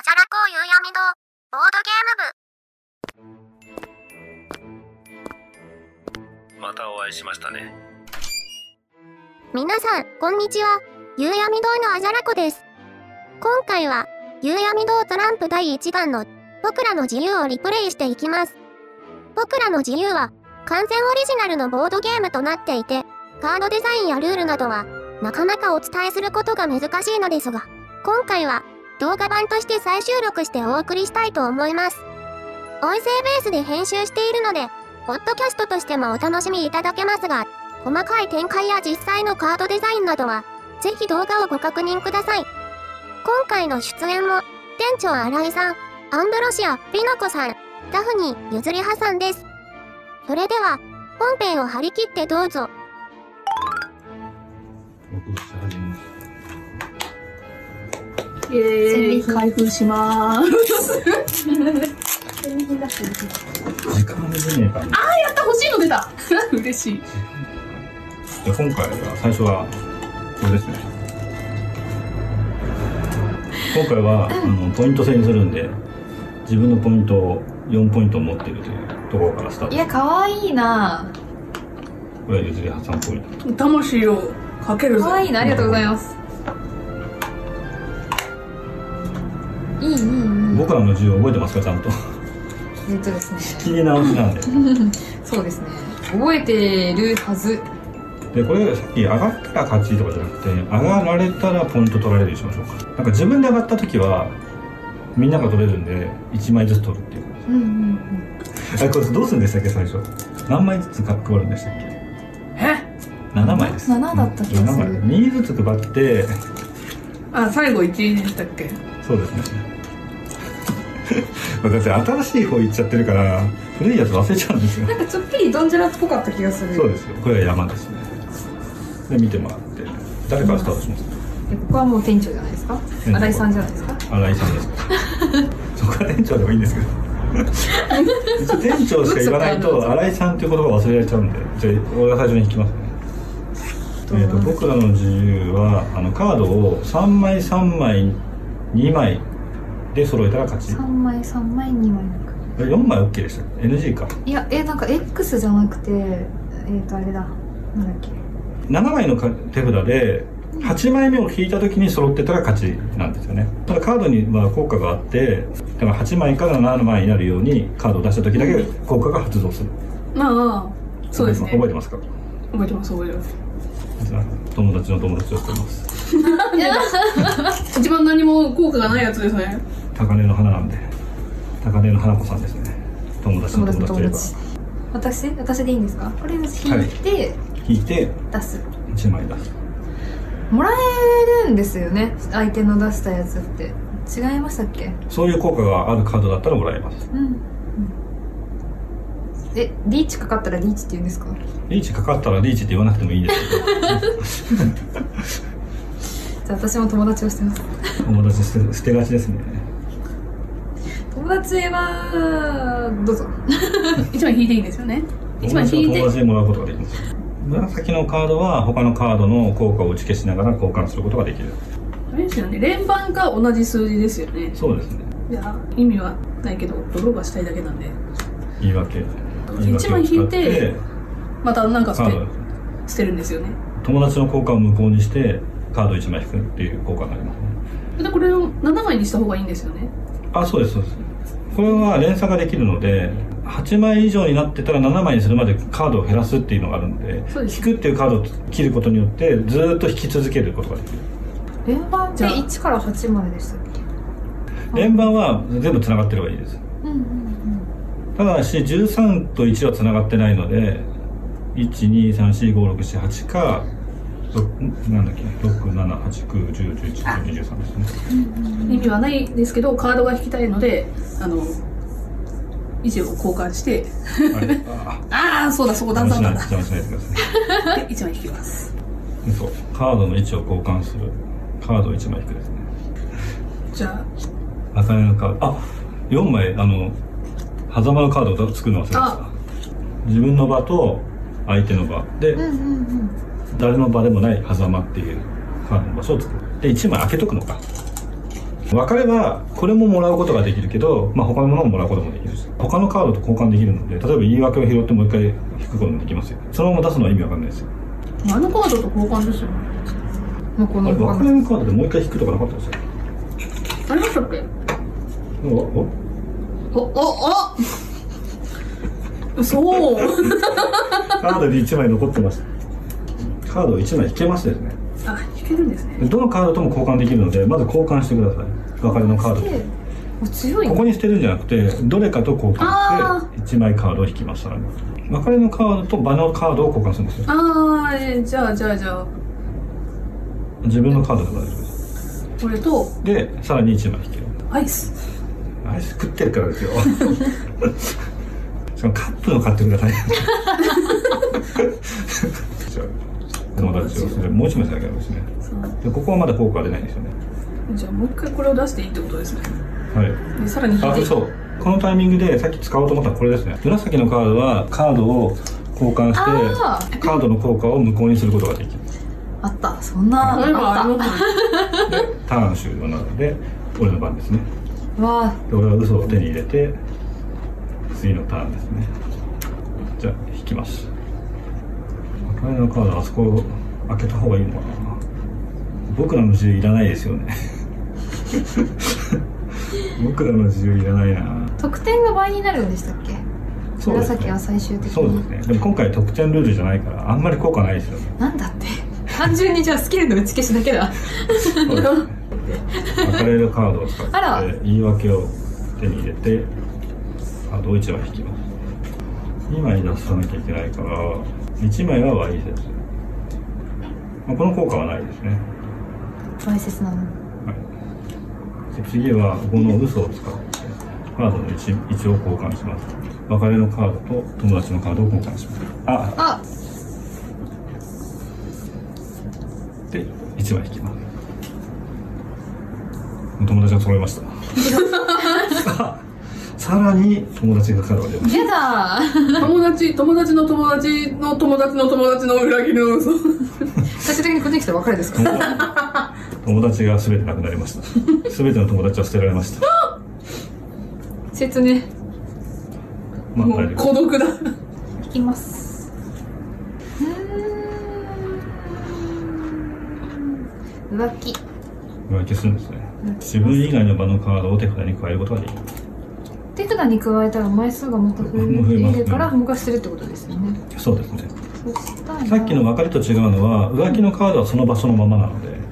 じゃらこう夕闇堂ボードゲーム部。 またお会いしましたね。 皆さんこんにちは。夕闇堂のあじゃらこです。今回は夕闇堂トランプ第1弾の僕らの自由をリプレイしていきます。僕らの自由は完全オリジナルのボードゲームとなっていて、カードデザインやルールなどはなかなかお伝えすることが難しいのですが、今回は動画版として再収録してお送りしたいと思います。音声ベースで編集しているので、ポッドキャストとしてもお楽しみいただけますが、細かい展開や実際のカードデザインなどは、ぜひ動画をご確認ください。今回の出演も、店長新井さん、アンブロシア、ピノコさん、ダフニー、ゆずりはさんです。それでは、本編を張り切ってどうぞ。 イエーイ、開封しまーす。 時間見ねえかな。 やった、欲しいの出た。嬉しい。 で今回は最初はこれですね。今回はポイント制にするんで、自分のポイントを4ポイント持っているというところからスタート。 いや、可愛いな。 これはゆずりはさんポイント。 魂をかけるぞ。 可愛いな、ありがとうございます。いい。 僕らの自由覚えてますか、ちゃんと。 ですね。 仕切り直しなんで。 そうですね。覚えてるはず。 でこれさっき上がったら勝ちとかじゃなくて、上がられたらポイント取られるにしましょうか。なんか自分で上がった時はみんなが取れるんで1枚ずつ取るっていう。これどうするんでしたっけ最初。何枚ずつ配るんでしたっけ。7枚です。 7だった気がする。 2ずつ配って。 最後1でしたっけ。 そうですね。だって新しい方いっちゃってるから古いやつ忘れちゃうんですよ。 なんかちょっぴりドンジャラっぽかった気がする。 そうですよ。これは山ですね。で見てもらって誰からスタートしますか。 ここはもう店長じゃないですか。新井さんじゃないですか。 新井さんですか。そこは店長でもいいんですけど。一応店長しか言わないと新井さんっていう言葉忘れられちゃうんで、じゃあ俺が最初に引きますね。僕らの自由はカードを3枚3枚2枚で揃えたら勝ち。 3枚2枚 4枚 OK でしたっけ。 NG か。 いや、なんか X じゃなくてあれだ、なんだっけ、 7枚の手札で8枚目を引いた時に揃ってたら勝ちなんですよね。ただカードには効果があって、だから8枚から7枚になるようにカードを出した時だけ効果が発動する。 そうですね。 覚えてますか。 覚えてます。 友達の友達をしてます。 一番何も効果がないやつですね。 高嶺の花なんで、高嶺の花子さんですね。友達の友達といえば。 私でいいんですか。これ引いて出す。 1枚出す。 もらえるんですよね、相手の出したやつって。違いましたっけ。 そういう効果があるカードだったらもらえます。 リーチかかったらリーチって言うんですか。 リーチかかったらリーチって言わなくてもいいんですけど。 じゃあ私も友達をしてます。 友達捨てがちですね。 友達はどうぞ。 1枚引いていいんですよね。1枚引いて友達でもらうことができます。紫のカードは他のカードの効果を打ち消しながら交換することができる。 あれですよね、連番か同じ数字ですよね。 そうですね。 いや意味はないけどドローがしたいだけなんで。 言い訳 1枚引いてまたなんか捨てるんですよね。 友達の効果を無効にしてカード1枚引くっていう効果がありますね。 でこれを7枚にした方がいいんですよね。 そうです。これは連鎖ができるので、8枚以上になってたら7枚にするまでカードを減らすっていうのがあるので、引くっていうカードを切ることによってずっと引き続けることができる。 連番って1から8まででしたっけ。連番は全部つながってればいいです。ただし13と1はつながってないので、1234567かなんだっけ、67891011213ですね。 意味はないですけど、カードが引きたいので位置を交換して、そうだ、そこ段差なんだ。 邪魔しないでください。 1枚引きます。 そう、カードの位置を交換する。カードを1枚引くですね。 じゃあ赤いのカード、4枚狭間のカードを作るの忘れました。自分の場と相手の場で、誰の場でもない狭間っていうカードの場所を作る。で1枚開けとくのか。 別れはこれももらうことができるけど、まあ、他のものももらうこともできるし、他のカードと交換できるので、例えば言い訳を拾ってもう一回引くこともできますよ。そのまま出すのは意味わかんないですよ。 あのカードと交換ですよね。 もうこの別れのカードでもう一回引くとかなかったですよ。 ありましたっけ？そうカードで1枚残ってます。カードを1枚引けますですね。 あ、引けるんですね。 どのカードとも交換できるので、まず交換してください。別れのカードと。 強いここに捨てるんじゃなくて、どれかと交換して1枚カードを引きます。別れのカードと場のカードを交換するんですよ。 じゃあ自分のカードで大丈夫です。 これとで、さらに1枚引ける。 アイス食ってるからですよ。しかもカップの買ってください。じゃあ友達をそれもう1枚下げるんですね。でここはまだ効果が出ないんですよね。 じゃあもう一回これを出していいってことですね。 はい。 でさらに引いて。 そう。このタイミングでさっき使おうと思ったのはこれですね。紫のカードはカードを交換してカードの効果を無効にすることができる。 あった。そんなそういえばありますね。 でターン終了なので俺の番ですね。 わあ。 で俺は嘘を手に入れて次のターンですね。じゃあ引きます。別れのカードあそこを開けた方がいいのかな。僕らの自由いらないですよね。僕らの自由いらないな。 得点が倍になるんでしたっけ？ そうですね。 紫は最終的に。 そうですね。でも今回得点ルールじゃないからあんまり効果ないですよね。 なんだって。単純にじゃあスキルの打ち消しだけだ。 そうですね。別れるカードを使って言い訳を手に入れてカードを1枚引きます。2枚出さなきゃいけないから1枚はわいせつ。この効果はないですね。 わいせつなの。 はい。で次はこの嘘を使ってカードの位置を交換します。別れのカードと友達のカードを交換します。で1枚引きます。友達が揃いました。さらに友達がカードが出ます。 やだ友達の友達の友達の友達の友達の裏切りの嘘。 最終的にこっちに来たら別れですか？ 友達が全てなくなりました。全ての友達は捨てられました。 切ね。 もう孤独だ。 引きます。浮気するんですね。自分以外の場のカードを手札に加えることができる。 手札に加えたら枚数がまた増えるから動かしてるってことですよね。 そうですね。 ささっきの別れと違うのは浮気のカードはその場所のままなので、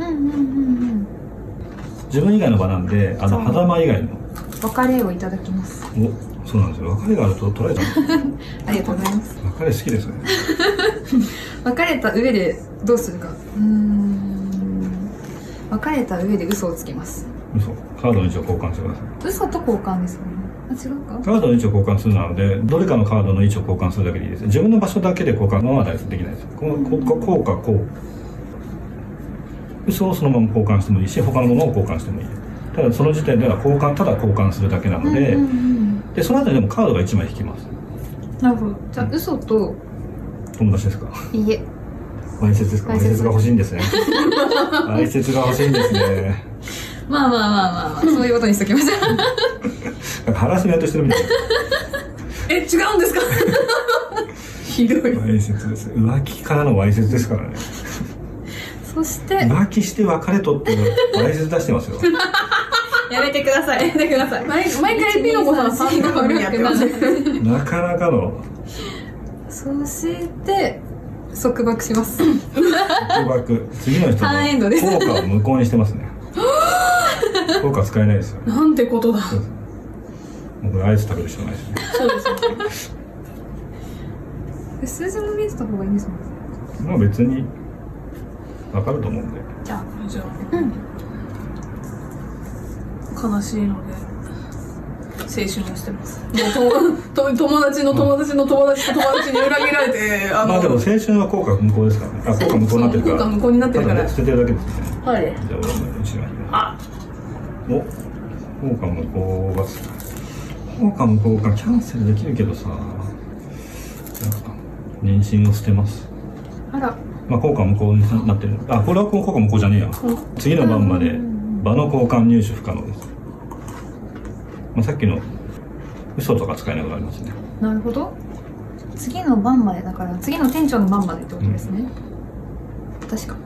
自分以外の場なんで狭間以外の別れをいただきます。 そうなんですよ。別れがあると取られちゃうんです。 ありがとうございます。 別れ好きですね。 別れた上でどうするか。別れた上で嘘をつきます。 嘘。カードの位置を交換してください。 嘘と交換ですよね。違うか。 カードの位置を交換するなのでどれかのカードの位置を交換するだけでいいです。自分の場所だけで交換はできないです。こう嘘をそのまま交換してもいいし他のものを交換してもいい。ただその時点ではただ交換するだけなので、でその後にでもカードが1枚引きます。 なるほど。じゃあ嘘と友達ですか？ いいえ。 わいせつですか？わいせつが欲しいんですね。わいせつが欲しいんですね。 まあそういうことにしときましょう。 ハラスメントしてるみたいな。 違うんですか？ひどい。 わいせつです。浮気からのわいせつですからね。 そして浮気して別れとってわいせつ出してますよ。 やめてください。 毎回ピノコさん3度もやってます。 なかなかの。 そして束縛します。 束縛。次の人の効果を無効にしてますね。効果使えないですよ。 なんてことだ。 もうこれアイス食べるしかないですね。 そうですね。数字も見せた方がいいんですもん。 まあ別に分かると思うんで。 じゃあ、悲しいので青春をしてます。友達の友達の友達と友達に裏切られてまあでも青春は効果無効ですからね。効果無効になってるから。 効果無効になってるから捨ててるだけですね。 はい。 じゃあ俺の1枚。効果無効が効果無効かキャンセルできるけどさ、妊娠を捨てます。 あら。 まあ効果無効になってる。これは効果無効じゃねえや。次の番まで場の交換入手不可能です。まあ、さっきの嘘とか使えなくなりますね。 なるほど。次の番までだから次の店長の番までってことですね。確か。 はい。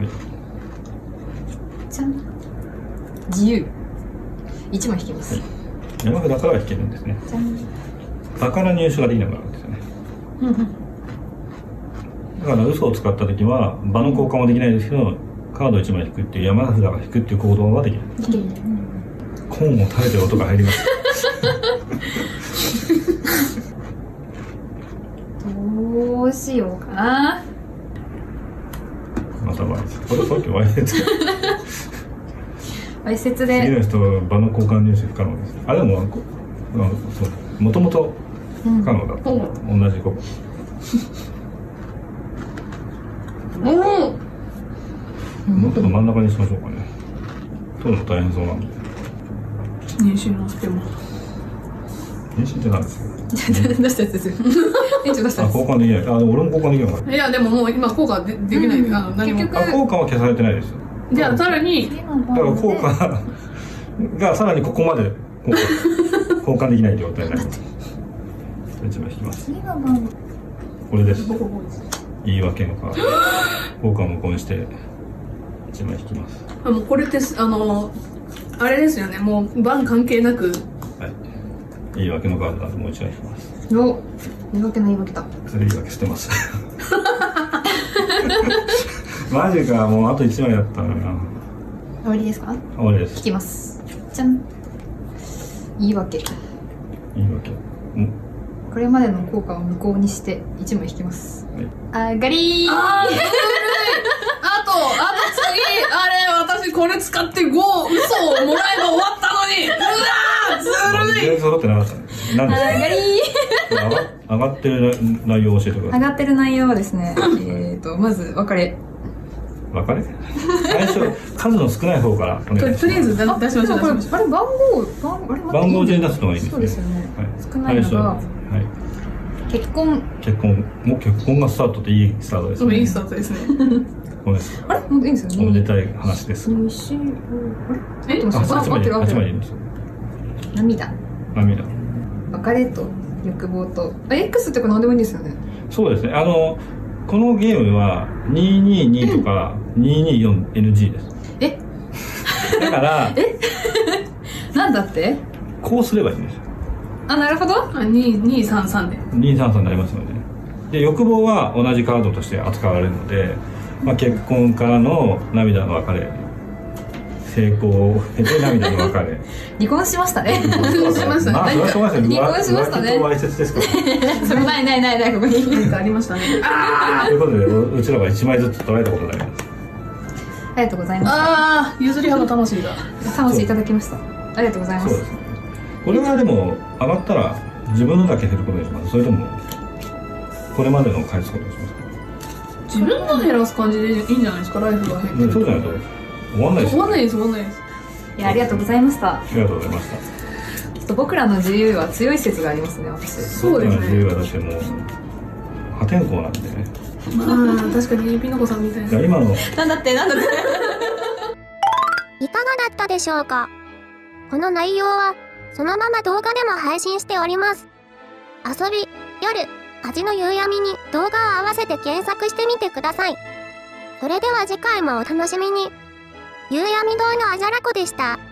じゃん。自由。1枚引きます。 はい、山札からは引けるんですね。 じゃん。 場から入手ができなくなるんですよね。だから嘘を使った時は場の交換はできないですけど、カード1枚引くっていう山札が引くっていう行動はできる。コーンを食べてる音が入ります。 どうしようかな。 またわいせつ。これさっきわいせつ。 わいせつ次で。 の人は場の交換入手不可能です。あ、でももともと不可能だった、同じ子。もっと真ん中にしましょうかね。取るの大変そうなんで。 妊娠のステマ。 妊娠って何ですか？ 出したやつですよ。店長出したあ、 やつ。 交換できない。あ、でも俺も交換できなかった。 いやでももう今効果できない、何も。 結局あ、効果は消されてないですよ。 じゃあさらに次のだから番で効果がさらにここまで交換できない状態になります。1枚引きます。 次の番。 これです。 ボコボコです。 言い訳のカード。効果を無効にして1枚引きます。 もうこれってあれですよね。もう番関係なく。 はい。言い訳のカードなんでもう1枚引きます。 お、言い訳の言い訳だ。 それ言い訳してます。マジか、もうあと1枚だったのにな。 終わりですか？ 終わりです。 引きます。じゃん。言い訳。 言い訳。 これまでの効果を無効にして1枚引きます。 はい。 あがりー。 あと次私これ使って嘘をもらえば終わったのに。うわーずるい。 全然揃ってなかったね。何ですか？ あがりー。 上がってる内容を教えてください。 上がってる内容はですね、まず別れ。 別れ？最初数の少ない方からお願いします。 とりあえず出しましょう。 でもこれあれ番号順に出すのがいいですね。 そうですよね。 はい、 少ないのが、 はい、 結婚。 もう結婚がスタートっていいスタートですね。 いいスタートですね。 これです。 あれもういいんですよね。 おめでたい話です。 あれえ？ あ、8枚で合ってるいいんですよ。 涙。 涙。 別れと欲望と。X ってこれ何でもいいんですよね。 そうですね。このゲームは222とか224NG です。 え？ だからなんだって？ こうすればいいんですよ。 あ、なるほど。 233で。 233になりますので。で、欲望は同じカードとして扱われるので、まあ、結婚からの涙の別れ、成功を経て涙の別れ。 離婚しましたね。 しましたね。 まあ、それはしょうがないですよ。 離婚しましたね浮気とわいせつですから。 それないここに。 なんかありましたね。 ということで、うちらが1枚ずつ捉えたことになります。 ありがとうございま譲り派の魂が。 す。魂いただきました。ありがとうございます。 そうですね。これはでも、上がったら自分のだけ減ることにします。それとも、これまでの返すことにしますか？ 自分の減らす感じでいいんじゃないですか、ライフが減ってる。 そうじゃないと終わんないですよ。 終わんないです。 いや、ありがとうございました。 ありがとうございました。 ちょっと僕らの自由は強い説がありますね、私。 そうですね。 自由はだってもう破天荒なんでね。 確かにピノコさんみたいな。 いや今のなんだっていかがだったでしょうか？この内容はそのまま動画でも配信しております。遊び、夜、味の夕闇に動画を合わせて検索してみてください。それでは次回もお楽しみに。夕闇堂のあじゃらこでした。